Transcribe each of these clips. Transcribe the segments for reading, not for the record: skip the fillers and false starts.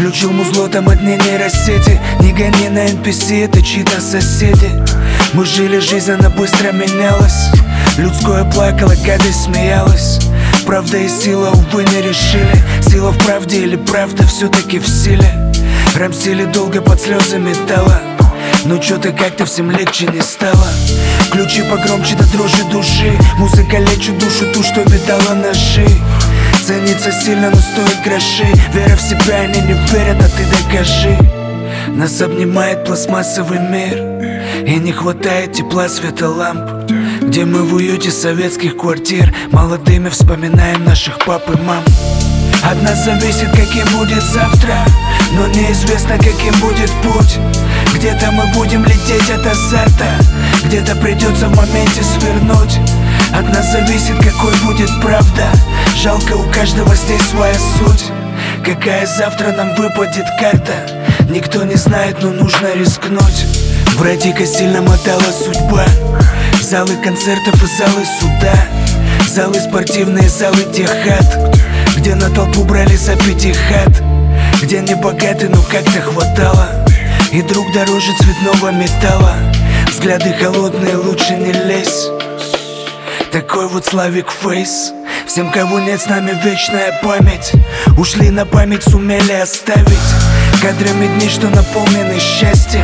Включил музло, там одни нейросети. Не гони на NPC, это чьи-то соседи. Мы жили, жизнь, она быстро менялась. Людское плакало, гадость смеялась. Правда и сила, увы, не решили. Сила в правде или правда все-таки в силе. Рамсили долго под слезы металла, но чё-то как-то всем легче не стало. Включи погромче до дрожи души. Музыка лечит душу, ту, что видала ножи. Ценится сильно, но стоит гроши. Вера в себя, они не верят, а ты докажи. Нас обнимает пластмассовый мир, и не хватает тепла, света ламп. Где мы в уюте советских квартир, молодыми вспоминаем наших пап и мам. От нас зависит, каким будет завтра, но неизвестно, каким будет путь. Где-то мы будем лететь от азарта, где-то придется в моменте свернуть. От нас зависит, какой будет правда. Жалко, у каждого здесь своя суть. Какая завтра нам выпадет карта, никто не знает, но нужно рискнуть. Братика сильно мотала судьба. Залы концертов и залы суда, залы спортивные, залы тех хат, где на толпу брали за пятихат, где не богаты, но как-то хватало. И друг дороже цветного металла. Взгляды холодные, лучше не лезь. Такой вот Славик Фейс. Всем, кого нет, с нами вечная память. Ушли на память, сумели оставить кадрами дни, что наполнены счастьем.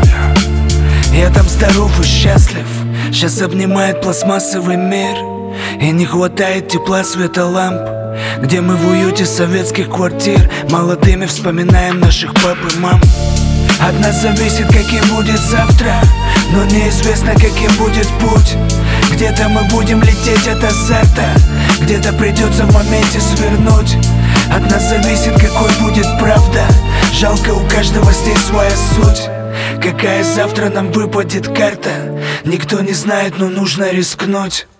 Я там здоров и счастлив. Сейчас обнимает пластмассовый мир, и не хватает тепла, света ламп. Где мы в уюте советских квартир, молодыми вспоминаем наших пап и мам. От нас зависит, каким будет завтра, но неизвестно, каким будет путь. Где-то мы будем лететь от азарта, где-то придется в моменте свернуть. От нас зависит, какой будет правда. Жалко, у каждого здесь своя суть. Какая завтра нам выпадет карта, никто не знает, но нужно рискнуть.